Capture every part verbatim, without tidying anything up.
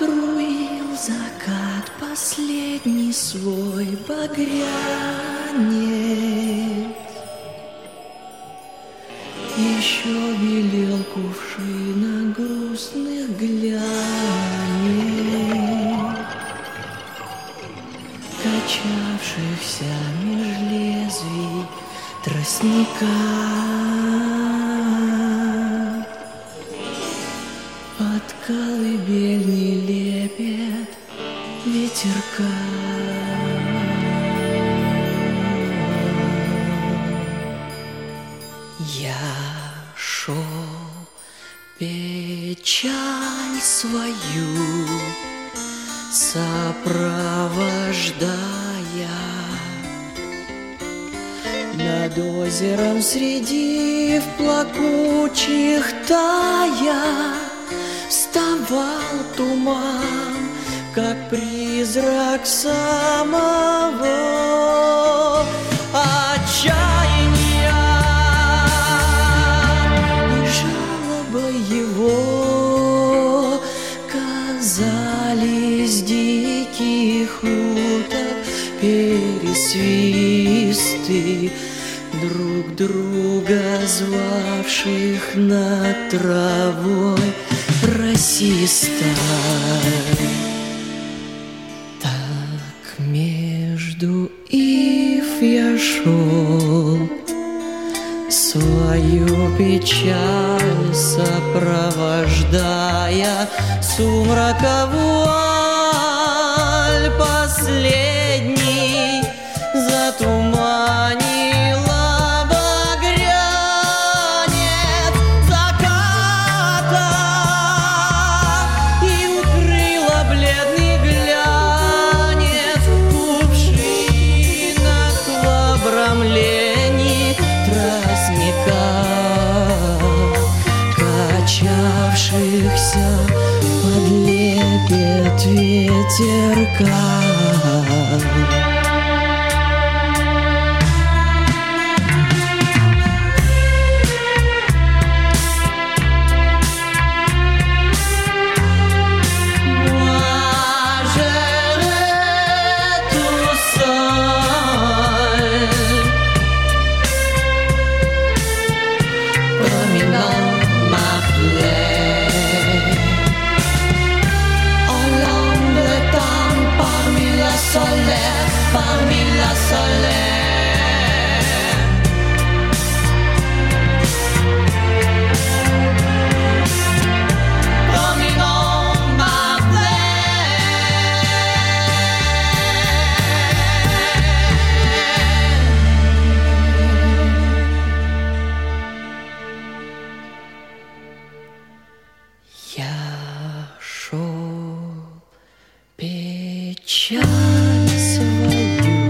Струил закат последний свой багрянец. Еще белел кувшина грустных глянец, качавшихся меж лезвий тростника. Под колыбельный лепет ветерка. Я шел печаль свою сопровождая, над озером среди в плакучих тая вставал туман, как призрак самого отчаяния, и жалоба его казались диких уток пересвисты, друг друга звавших над травой расиста. Так между ив я шел, свою печаль сопровождая, сумрака вуаль последний затуманила багрянец заката и укрыла бледный глянец кувшина к обрамлении тростника, качавшихся под лепет ветерка. Parmi la solaire, dominant ma plaine. Я шел печаль свою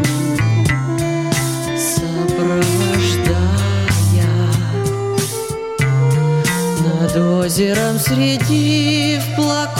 сопровождая, над озером среди в плакатах